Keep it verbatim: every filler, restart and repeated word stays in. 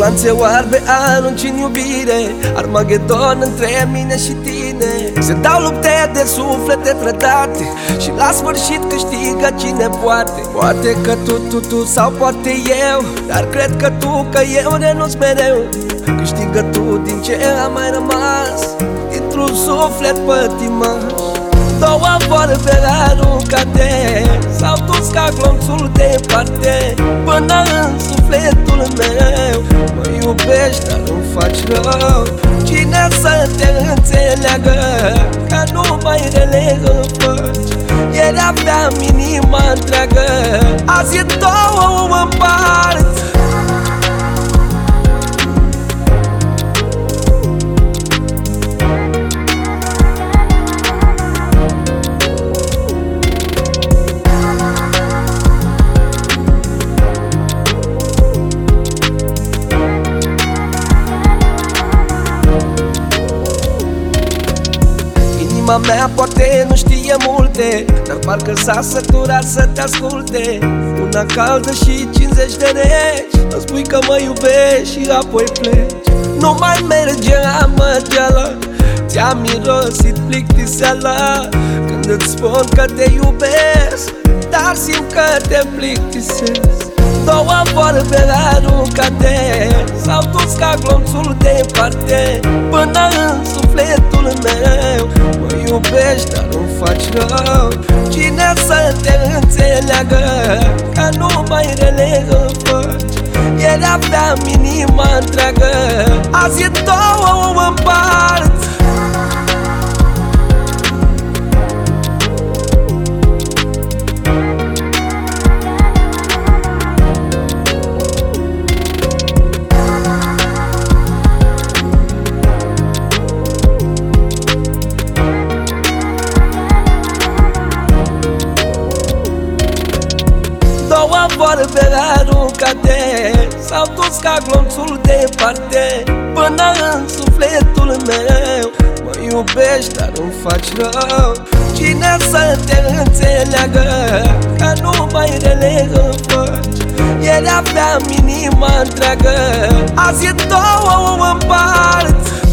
Glanțe oarbe arunci în iubire, Armagedon între mine și tine. Se dau lupte de suflete trădate și la sfârșit câștigă cine poate. Poate că tu, tu, tu sau poate eu, dar cred că tu, că eu renunț mereu. Câștigă tu din ce a mai rămas dintr-un suflet pătimaș. Două vorbe aruncate s-au dus ca glonțul departe până în sufletul meu. Mă iubești, dar îmi faci rău. Cine să te înțeleagă că numai rele îmi faci? Ieri aveam inima întreagă, azi e două mă împart. Inima mea poate nu știe multe, dar parcă s-a săturat să te asculte. Una caldă și cincizeci de reci, îmi spui că mă iubești și apoi pleci. Nu mai merge amăgeala, ți-am mirosit plictiseala când îți spun că te iubesc, dar simt că te plictisesc. Două vorbe aruncate s-au dus ca glonțul departe până în sufletul meu. Mă iubești, dar îmi faci rău. Cine să te înțeleagă că numai rele îmi faci? Ieri aveam inima întreagă, azi e două mă împart. Două vorbe aruncate s-au dus ca glonțul departe până în sufletul meu. Mă iubești, dar îmi faci rău. Cine să te înțeleagă că numai rele îmi faci? Ieri aveam inima întreagă, azi e două mă împart.